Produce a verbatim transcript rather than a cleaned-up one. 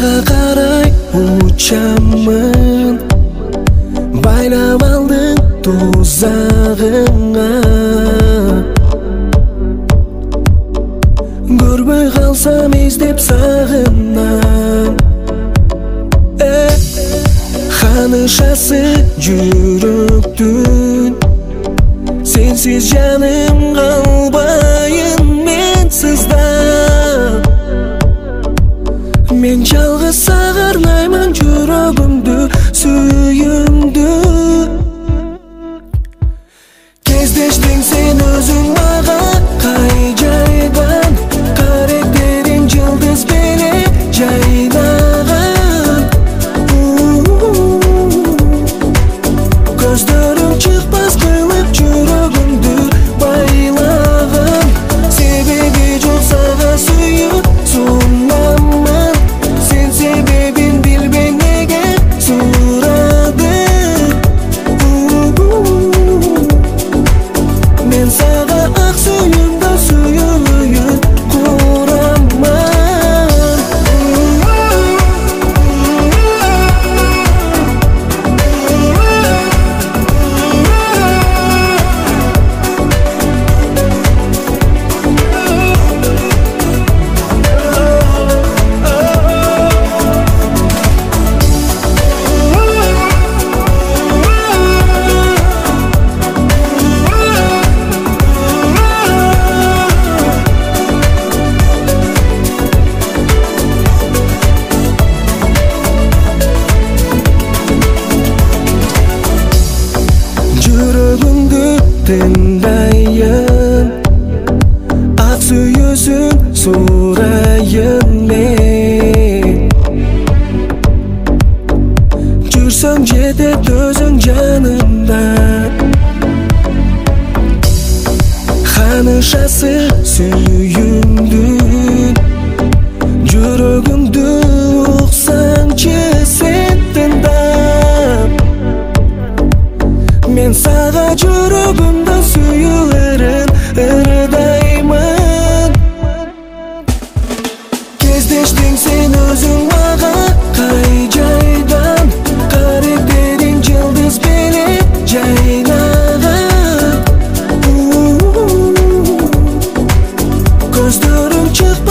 sağa qaray uçamın, baylab aldın tuzağına. Görmey qalsam ezdep sağından, eh, Xanışası жүрөктүн. Sensiz canım qalbayın men sızdan. Men жалгыз сагырнаймын жүрөгүмдү, сүйүмдү. Кездештиң сен өзүң мага кай жайдан, каректериң жылдыз менен жайнаган. Көздөрүң чыкпас кылып жүрөгүмдү байлаган. Себеби жок сага сүйүп сунамын, сен себебин билбей неге сурадың. Мен сага ак сүйүмдө сүйүүн курамын. Жүрөгүмдү тыңдайын, ак сүйүүсүн сурайын мен. Жүрсөң жетет өзүң жанымда, Xanışасы сүйүмдүн. Жүрөгүмдү уксаңчы сен тыңдап, мен сага жүрөгүмдө сүйүүлөрүн ырдаймын. Кездештиң сен өзүң мага кай жайдан, каректериң жылдыз менен жайнаган. Көздөрүң чыкпас